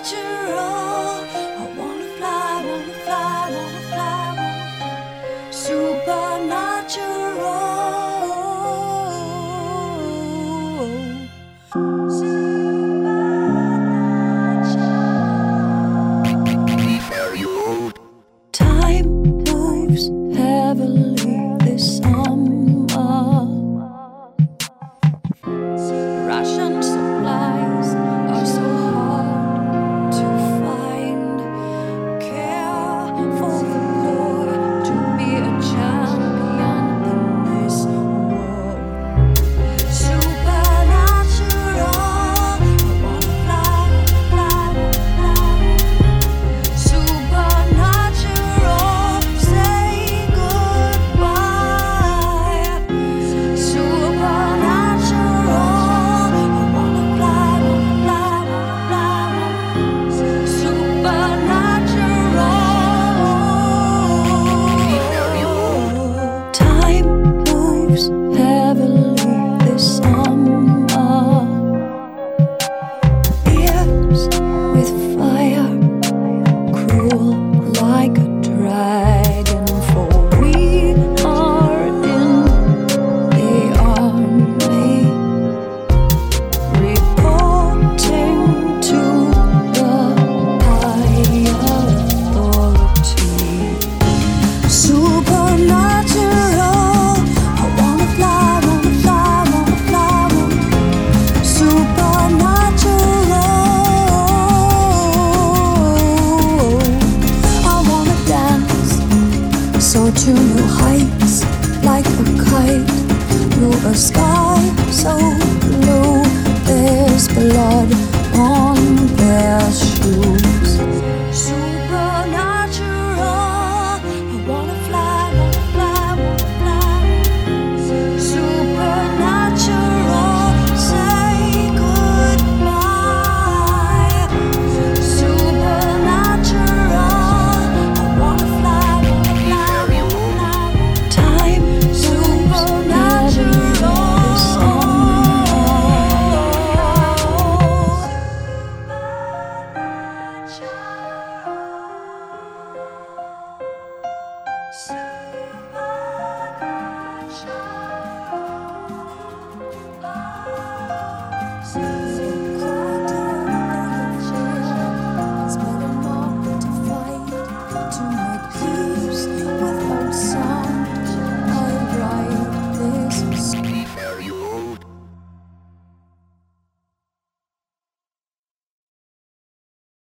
supernatural. I wanna fly, wanna fly, wanna fly, supernatural. Time moves heavily this summer. Russian supplies are so hard to find. Care for the poor to be a champion in this world. Supernatural. I wanna fly, fly, fly. Supernatural. Say goodbye. Supernatural. I wanna fly, fly, fly. Supernatural. Time moves heavily this summer. Ears with fire, cruel like a dragon. For we are in the army, reporting to the higher authority. Supernatural. I wanna fly, wanna fly, wanna fly, supernatural. I wanna dance, soar to new heights like a kite, through a sky so blue. There's blood on their shoes. Supernatural. I wanna fly, wanna fly, wanna fly. Supernatural. Say goodbye. Supernatural. I wanna fly, wanna fly, wanna fly. Time supernatural. It's better not to fight, to make peace.